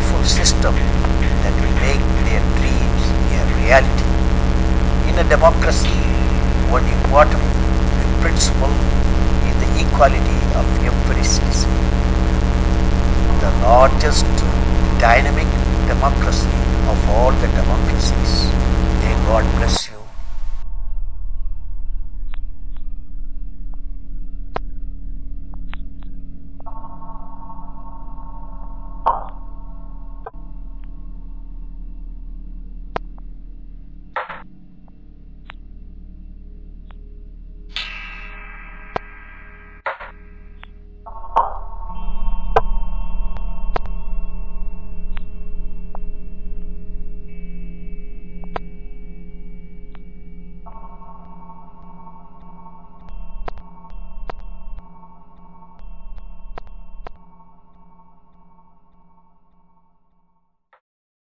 powerful system that will make their dreams a reality. In a democracy, one important principle is the equality of every citizen. The largest dynamic democracy of all the democracies. May God bless you.